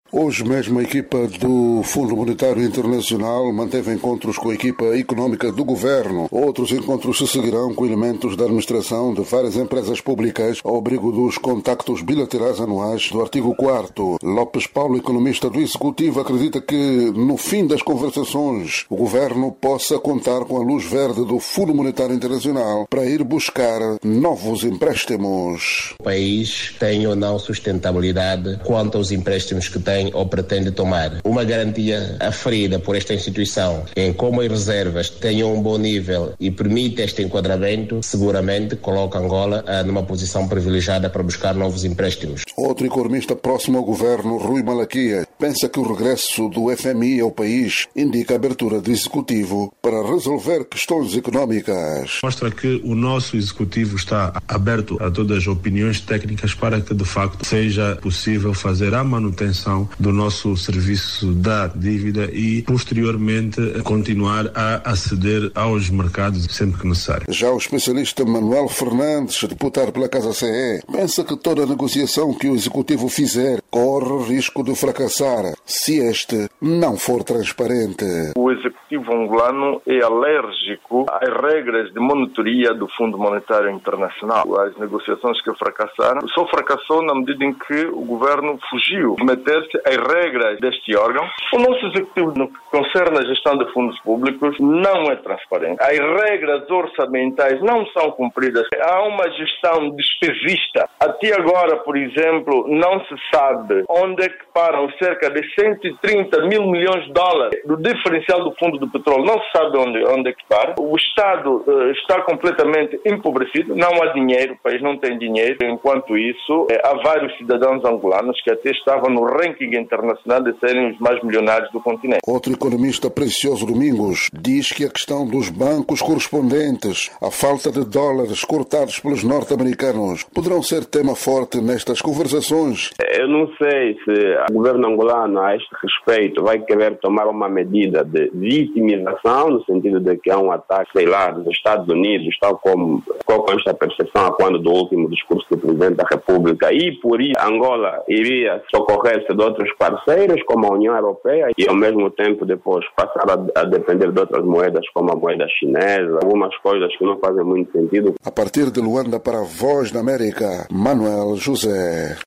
Hoje mesmo a equipa do Fundo Monetário Internacional manteve encontros com a equipa económica do governo. Outros encontros se seguirão com elementos da administração de várias empresas públicas ao abrigo dos contactos bilaterais anuais do artigo 4º. Lopes Paulo, economista do Executivo, acredita que no fim das conversações o governo possa contar com a luz verde do Fundo Monetário Internacional para ir buscar novos empréstimos. O país tem ou não sustentabilidade quanto aos empréstimos que tem ou pretende tomar. Uma garantia aferida por esta instituição em como as reservas tenham um bom nível e permite este enquadramento, seguramente coloca Angola numa posição privilegiada para buscar novos empréstimos. Outro economista próximo ao governo, Rui Malaquia, pensa que o regresso do FMI ao país indica a abertura do Executivo para resolver questões económicas. Mostra que o nosso Executivo está aberto a todas as opiniões técnicas para que de facto seja possível fazer a manutenção do nosso serviço da dívida e posteriormente continuar a aceder aos mercados sempre que necessário. Já o especialista Manuel Fernandes, deputado pela Casa CE, pensa que toda a negociação que o Executivo fizer corre risco de fracassar se este não for transparente. O Executivo angolano é alérgico às regras de monitoria do Fundo Monetário Internacional. As negociações que fracassaram só fracassou na medida em que o governo fugiu de meter-se às regras deste órgão. O nosso Executivo, no que concerne a gestão de fundos públicos, não é transparente. As regras orçamentais não são cumpridas. Há uma gestão despesista. Até agora, por exemplo, não se sabe onde é que param cerca de 130 mil milhões de dólares do diferencial do fundo do petróleo. Não se sabe onde é que para. O Estado está completamente empobrecido. Não há dinheiro, o país não tem dinheiro. Enquanto isso, há vários cidadãos angolanos que até estavam no ranking internacional de serem os mais milionários do continente. Outro economista, Precioso Domingos, diz que a questão dos bancos correspondentes, a falta de dólares cortados pelos norte-americanos, poderão ser tema forte nestas conversações. Eu não sei se o governo angolano, a este respeito, vai querer tomar uma medida de vitimização, no sentido de que há um ataque, sei lá, dos Estados Unidos, tal como ficou com esta percepção a quando do último discurso do Presidente da República, e por isso Angola iria socorrer-se de outros parceiros, como a União Europeia, e ao mesmo tempo depois passar a depender de outras moedas, como a moeda chinesa, algumas coisas que não fazem muito sentido. A partir de Luanda para a Voz da América, Manuel José.